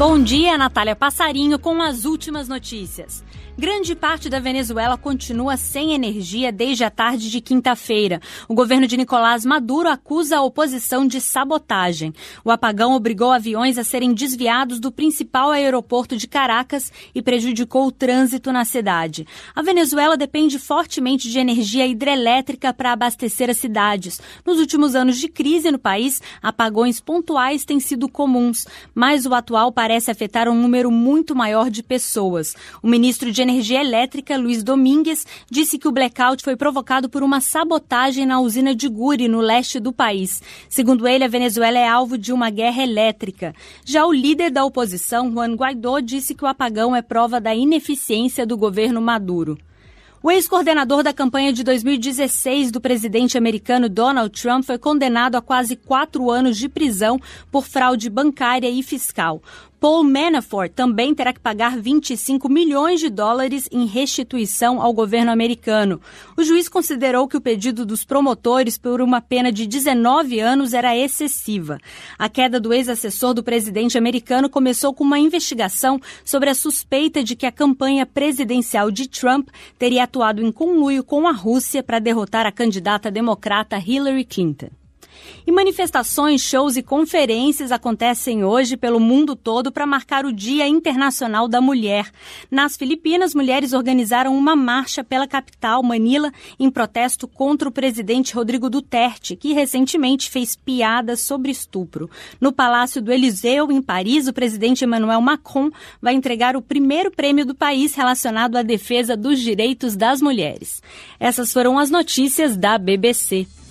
Bom dia, Natália Passarinho com as últimas notícias. Grande parte da Venezuela continua sem energia desde a tarde de quinta-feira. O governo de Nicolás Maduro acusa a oposição de sabotagem. O apagão obrigou aviões a serem desviados do principal aeroporto de Caracas e prejudicou o trânsito na cidade. A Venezuela depende fortemente de energia hidrelétrica para abastecer as cidades. Nos últimos anos de crise no país, apagões pontuais têm sido comuns, mas o atual parece afetar um número muito maior de pessoas. O ministro de Energia Elétrica, Luiz Domingues, disse que o blackout foi provocado por uma sabotagem na usina de Guri, no leste do país. Segundo ele, a Venezuela é alvo de uma guerra elétrica. Já o líder da oposição, Juan Guaidó, disse que o apagão é prova da ineficiência do governo Maduro. O ex-coordenador da campanha de 2016 do presidente americano Donald Trump foi condenado a quase 4 anos de prisão por fraude bancária e fiscal. Paul Manafort também terá que pagar 25 milhões de dólares em restituição ao governo americano. O juiz considerou que o pedido dos promotores por uma pena de 19 anos era excessiva. A queda do ex-assessor do presidente americano começou com uma investigação sobre a suspeita de que a campanha presidencial de Trump teria atuado em conluio com a Rússia para derrotar a candidata democrata Hillary Clinton. E manifestações, shows e conferências acontecem hoje pelo mundo todo para marcar o Dia Internacional da Mulher. Nas Filipinas, mulheres organizaram uma marcha pela capital, Manila, em protesto contra o presidente Rodrigo Duterte, que recentemente fez piadas sobre estupro. No Palácio do Eliseu, em Paris, o presidente Emmanuel Macron vai entregar o primeiro prêmio do país relacionado à defesa dos direitos das mulheres. Essas foram as notícias da BBC.